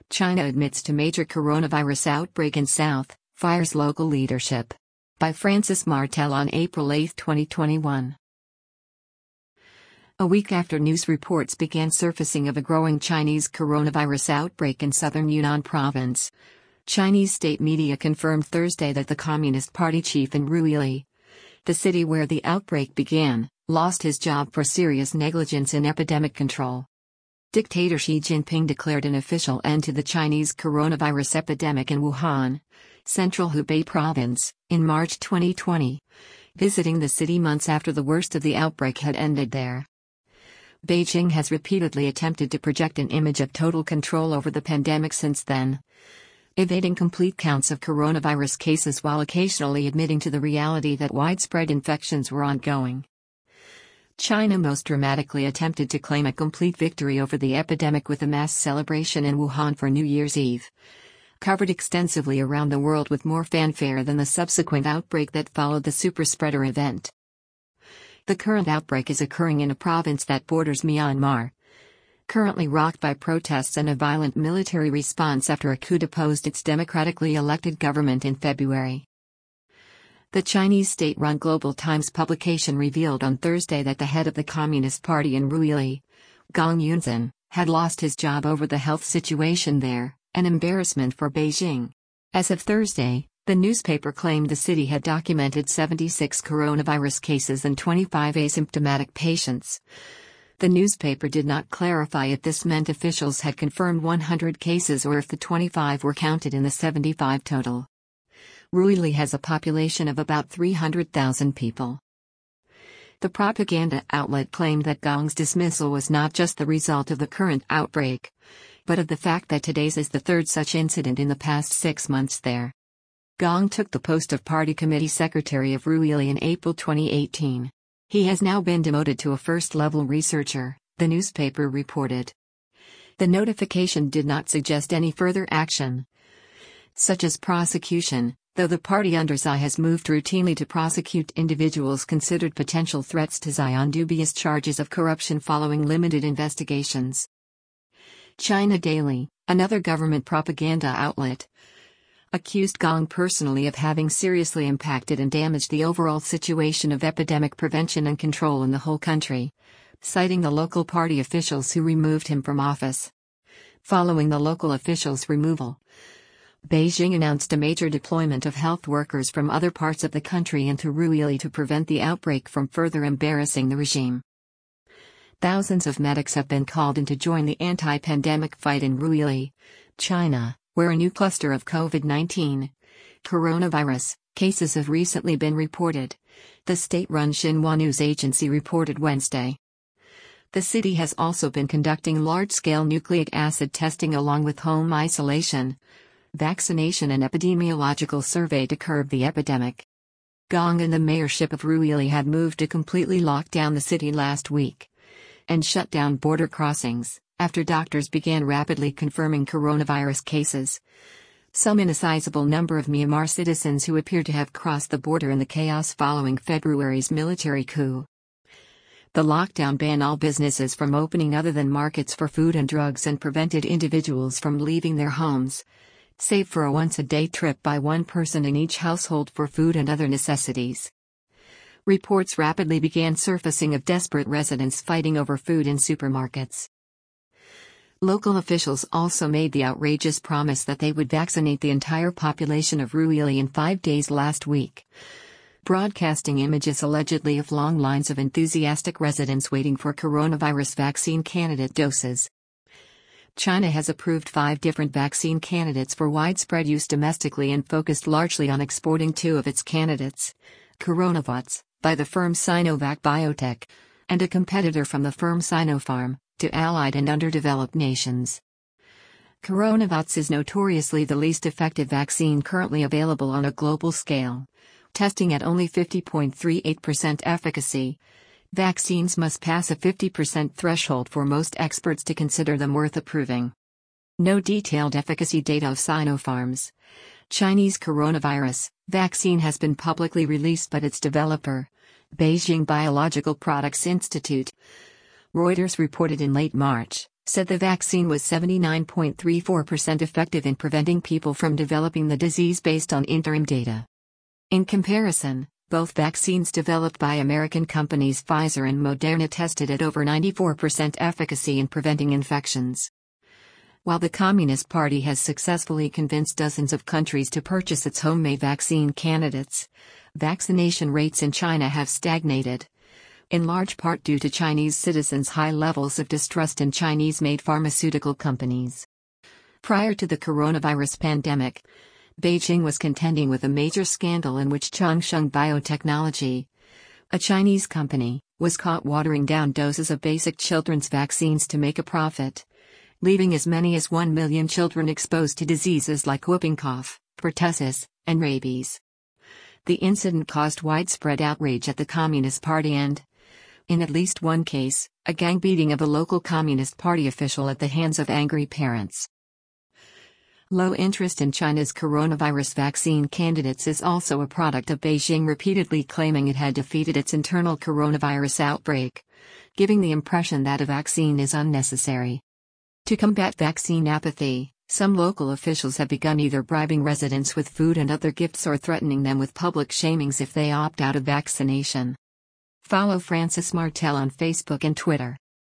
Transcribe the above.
China admits to major coronavirus outbreak in South, fires local leadership. By Francis Martel on April 8, 2021. A week after news reports began surfacing of a growing Chinese coronavirus outbreak in southern Yunnan province, Chinese state media confirmed Thursday that the Communist Party chief in Ruili, the city where the outbreak began, lost his job for serious negligence in epidemic control. Dictator Xi Jinping declared an official end to the Chinese coronavirus epidemic in Wuhan, central Hubei province, in March 2020, visiting the city months after the worst of the outbreak had ended there. Beijing has repeatedly attempted to project an image of total control over the pandemic since then, evading complete counts of coronavirus cases while occasionally admitting to the reality that widespread infections were ongoing. China most dramatically attempted to claim a complete victory over the epidemic with a mass celebration in Wuhan for New Year's Eve, covered extensively around the world with more fanfare than the subsequent outbreak that followed the superspreader event. The current outbreak is occurring in a province that borders Myanmar, currently rocked by protests and a violent military response after a coup deposed its democratically elected government in February. The Chinese state-run Global Times publication revealed on Thursday that the head of the Communist Party in Ruili, Gong Yunzhen, had lost his job over the health situation there, an embarrassment for Beijing. As of Thursday, the newspaper claimed the city had documented 76 coronavirus cases and 25 asymptomatic patients. The newspaper did not clarify if this meant officials had confirmed 100 cases or if the 25 were counted in the 75 total. Ruili has a population of about 300,000 people. The propaganda outlet claimed that Gong's dismissal was not just the result of the current outbreak, but of the fact that today's is the third such incident in the past 6 months there. Gong took the post of party committee secretary of Ruili in April 2018. He has now been demoted to a first-level researcher, the newspaper reported. The notification did not suggest any further action, such as prosecution, though the party under Xi has moved routinely to prosecute individuals considered potential threats to Xi on dubious charges of corruption following limited investigations. China Daily, another government propaganda outlet, accused Gong personally of having seriously impacted and damaged the overall situation of epidemic prevention and control in the whole country, citing the local party officials who removed him from office. Following the local officials' removal, Beijing announced a major deployment of health workers from other parts of the country into Ruili to prevent the outbreak from further embarrassing the regime. Thousands of medics have been called in to join the anti-pandemic fight in Ruili, China, where a new cluster of COVID-19 coronavirus cases have recently been reported, the state-run Xinhua news agency reported Wednesday. The city has also been conducting large-scale nucleic acid testing along with home isolation, vaccination and epidemiological survey to curb the epidemic. Gong and the mayorship of Ruili had moved to completely lock down the city last week and shut down border crossings after doctors began rapidly confirming coronavirus cases, some in a sizable number of Myanmar citizens who appear to have crossed the border in the chaos following February's military coup. The lockdown banned all businesses from opening other than markets for food and drugs and prevented individuals from leaving their homes, save for a once-a-day trip by one person in each household for food and other necessities. Reports rapidly began surfacing of desperate residents fighting over food in supermarkets. Local officials also made the outrageous promise that they would vaccinate the entire population of Ruili in 5 days last week, broadcasting images allegedly of long lines of enthusiastic residents waiting for coronavirus vaccine candidate doses. China has approved 5 different vaccine candidates for widespread use domestically and focused largely on exporting 2 of its candidates, Coronavac, by the firm Sinovac Biotech, and a competitor from the firm Sinopharm, to allied and underdeveloped nations. Coronavac is notoriously the least effective vaccine currently available on a global scale, testing at only 50.38% efficacy. Vaccines must pass a 50% threshold for most experts to consider them worth approving. No detailed efficacy data of Sinopharm's Chinese coronavirus vaccine has been publicly released, but its developer, Beijing Biological Products Institute, Reuters reported in late March, said the vaccine was 79.34% effective in preventing people from developing the disease based on interim data. In comparison, both vaccines developed by American companies Pfizer and Moderna tested at over 94% efficacy in preventing infections. While the Communist Party has successfully convinced dozens of countries to purchase its homemade vaccine candidates, vaccination rates in China have stagnated, in large part due to Chinese citizens' high levels of distrust in Chinese-made pharmaceutical companies. Prior to the coronavirus pandemic, Beijing was contending with a major scandal in which Changsheng Biotechnology, a Chinese company, was caught watering down doses of basic children's vaccines to make a profit, leaving as many as 1 million children exposed to diseases like whooping cough, pertussis, and rabies. The incident caused widespread outrage at the Communist Party and, in at least one case, a gang beating of a local Communist Party official at the hands of angry parents. Low interest in China's coronavirus vaccine candidates is also a product of Beijing repeatedly claiming it had defeated its internal coronavirus outbreak, giving the impression that a vaccine is unnecessary. To combat vaccine apathy, some local officials have begun either bribing residents with food and other gifts or threatening them with public shamings if they opt out of vaccination. Follow Francis Martel on Facebook and Twitter.